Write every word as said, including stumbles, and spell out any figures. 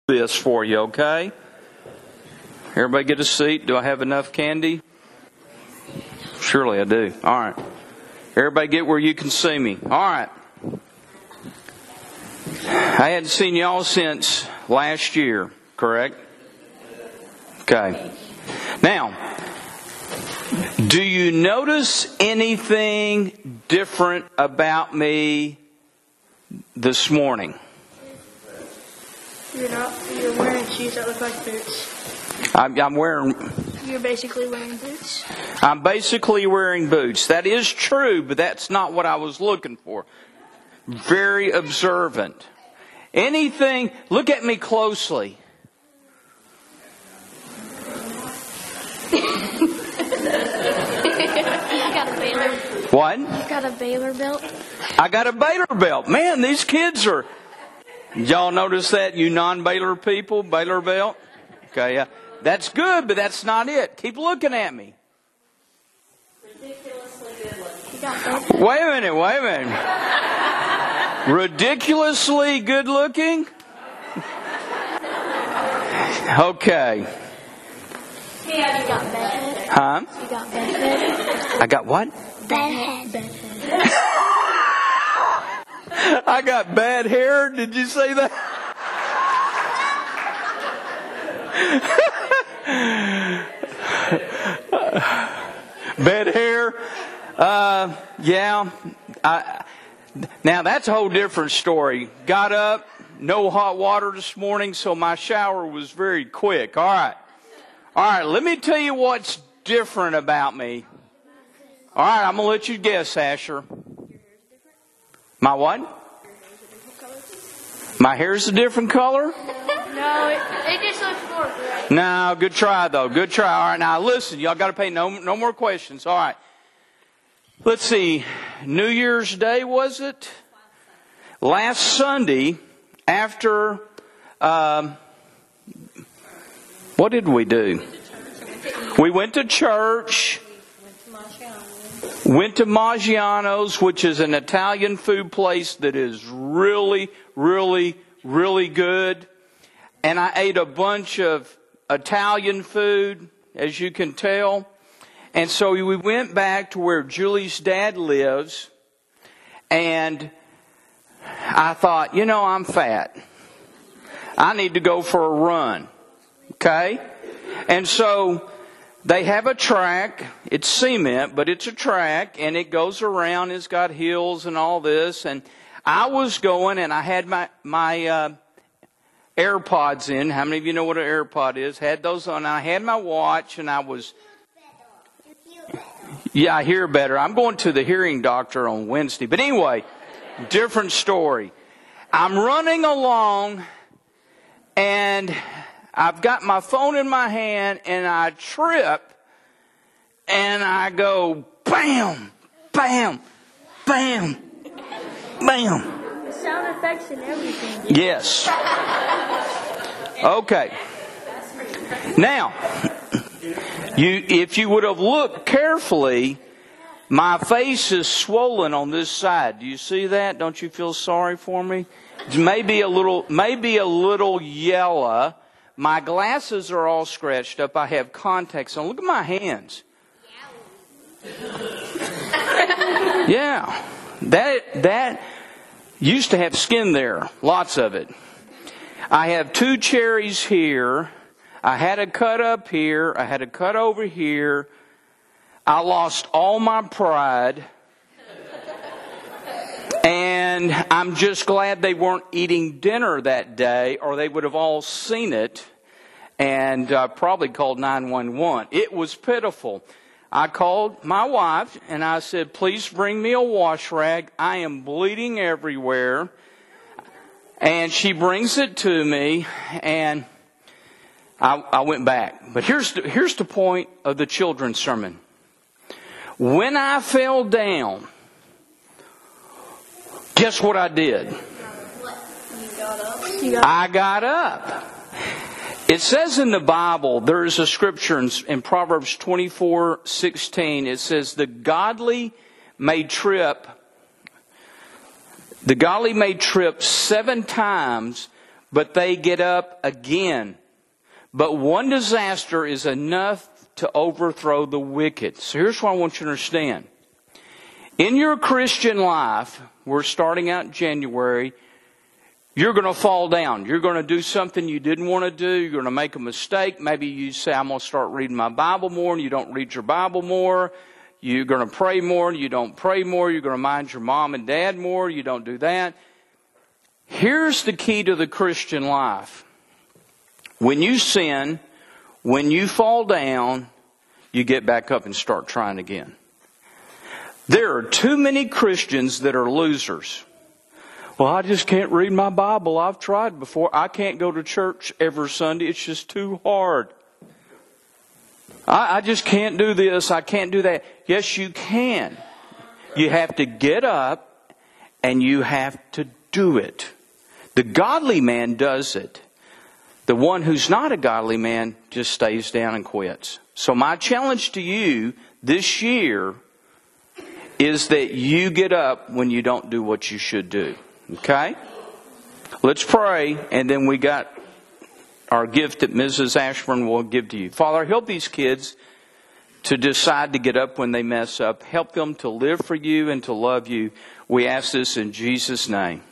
this for you, okay? Everybody get a seat. Do I have enough candy? Surely I do. All right. Everybody get where you can see me. All right. I hadn't seen y'all since last year, correct? Okay. Now, do you notice anything different about me this morning? You're not. You're wearing shoes that look like boots. I'm, I'm wearing. You're basically wearing boots. I'm basically wearing boots. That is true, but that's not what I was looking for. Very observant. Anything? Look at me closely. You got a Baylor. What? You got a Baylor belt. I got a Baylor belt. Man, these kids are. Y'all notice that, you non-Baylor people? Baylor belt? Okay, yeah. That's good, but that's not it. Keep looking at me. Ridiculously good looking. Wait a minute, wait a minute. Ridiculously good looking? Okay. Yeah, you got bedhead. Huh? You got bedhead. I got what? Bedhead. Bedhead. I got bad hair. Did you say that? Bad hair. Uh, yeah. I, now that's a whole different story. Got up, no hot water this morning, so my shower was very quick. All right. All right, let me tell you what's different about me. All right, I'm going to let you guess, Asher. My what? My hair's a different color? No, it, it just looks more gray. No, good try, though. Good try. All right, now listen, y'all got to pay no, no more questions. All right. Let's see. New Year's Day, was it? Last Sunday, after... Um, what did we do? We went to church. Went to Maggiano's, which is an Italian food place that is really, really, really good. And I ate a bunch of Italian food, as you can tell. And so we went back to where Julie's dad lives. And I thought, you know, I'm fat. I need to go for a run. Okay? And so... they have a track. It's cement, but it's a track, and it goes around. It's got hills and all this. And I was going, and I had my my uh, AirPods in. How many of you know what an AirPod is? Had those on. I had my watch, and I was. Yeah, I hear better. I'm going to the hearing doctor on Wednesday. But anyway, different story. I'm running along, and I've got my phone in my hand, and I trip, and I go, bam, bam, bam, bam. The sound effects and everything. Yes. Okay. Now, you, if you would have looked carefully, my face is swollen on this side. Do you see that? Don't you feel sorry for me? Maybe a little, maybe a little yellow. My glasses are all scratched up. I have contacts on. Look at my hands. Yeah. That that used to have skin there. Lots of it. I have two cherries here. I had a cut up here. I had a cut over here. I lost all my pride. And I'm just glad they weren't eating dinner that day, or they would have all seen it and uh, probably called nine one one. It was pitiful. I called my wife and I said, please bring me a wash rag. I am bleeding everywhere. And she brings it to me, and I, I went back. But here's the, here's the point of the children's sermon. When I fell down, guess what I did? I got up. It says in the Bible, there is a scripture in, in Proverbs twenty-four sixteen. It says, the godly may trip, the godly may trip seven times, but they get up again. But one disaster is enough to overthrow the wicked. So here's what I want you to understand. In your Christian life, we're starting out in January, you're going to fall down. You're going to do something you didn't want to do. You're going to make a mistake. Maybe you say, I'm going to start reading my Bible more, and you don't read your Bible more. You're going to pray more, and you don't pray more. You're going to mind your mom and dad more. You don't do that. Here's the key to the Christian life. When you sin, when you fall down, you get back up and start trying again. There are too many Christians that are losers. Well, I just can't read my Bible. I've tried before. I can't go to church every Sunday. It's just too hard. I, I just can't do this. I can't do that. Yes, you can. You have to get up and you have to do it. The godly man does it. The one who's not a godly man just stays down and quits. So my challenge to you this year is that you get up when you don't do what you should do. Okay? Let's pray, and then we got our gift that Missus Ashburn will give to you. Father, help these kids to decide to get up when they mess up. Help them to live for you and to love you. We ask this in Jesus' name.